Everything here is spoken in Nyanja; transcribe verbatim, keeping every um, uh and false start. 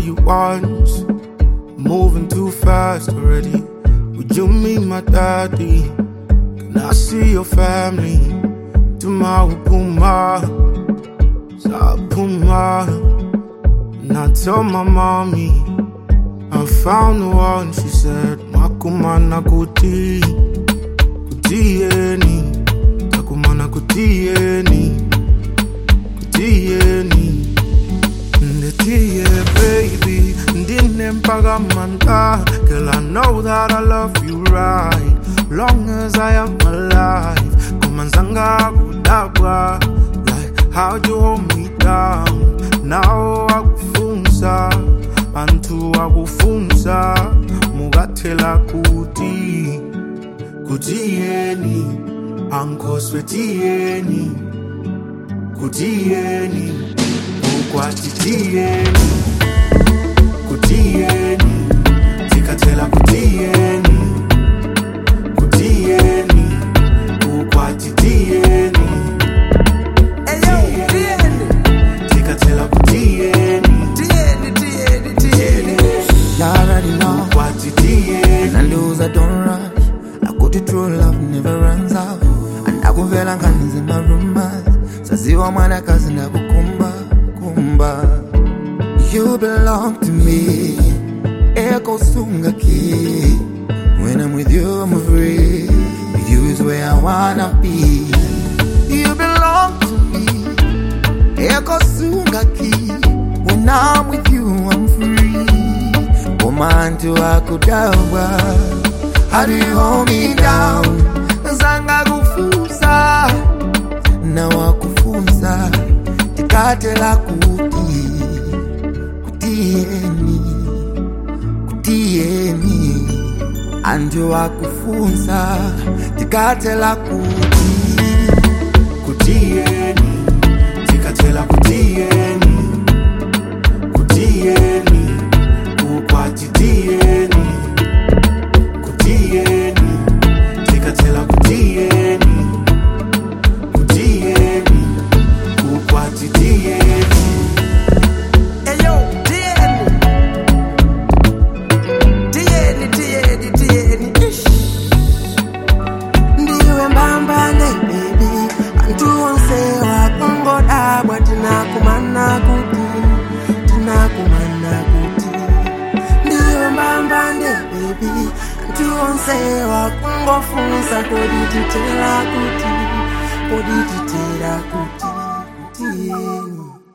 you once. Moving too fast already. Would you meet my daddy? Can I see your family? Tomorrow, Puma, Sa Puma. And I told my mommy I found the one. She said, Makumana kuti, kutieni, Takumana kutieni, kutieni. Ndetie baby, ndine mpaga manta. Girl, I know that I love you right, long as I am alive. Kumanzanga kudagwa, like how you hold me down. Now akufunza, antu akufunza. Mugatela kuti, kutieni, anko swetieni, kutieni, ukwatitieni, kutieni, tikatela kutieni, kutieni, ukwatitieni, tikatela kutieni, Tieni, tieni, tieni. You already know. ukwatitieni. When I lose, I don't rush. I go to true love, never runs out. And I go feel like hands in my rumors. Saziwa mwana kazi na kukumba, kumba. You belong to me. Eko sunga ki. When I'm with you, I'm free. With you is where I wanna be. You belong to me. Eko sunga ki. When I'm with you, I'm free. Woman to akudawa. How do you hold me down? Zanga kufusa. Na wakufunza. Tikatela kuti. Kutieni. Kutieni. Anjo wakufunza. Tikatela kuti. Kutieni, tikatela kutieni, kutieni, ukwatitieni, kutieni, tikatela kutieni, kutieni, ukwatitieni. Eyo, tieni. Tieni, tieni, tieni. Ish. Ndiwe mbambane, baby. Antu onse wakongo dabwa tinakumana kuti. Tinakumana kuti. Ndiwe mbambane, baby. Antu onse wakongo funsa kodi titela kuti. Kodi titela kuti. Tieni.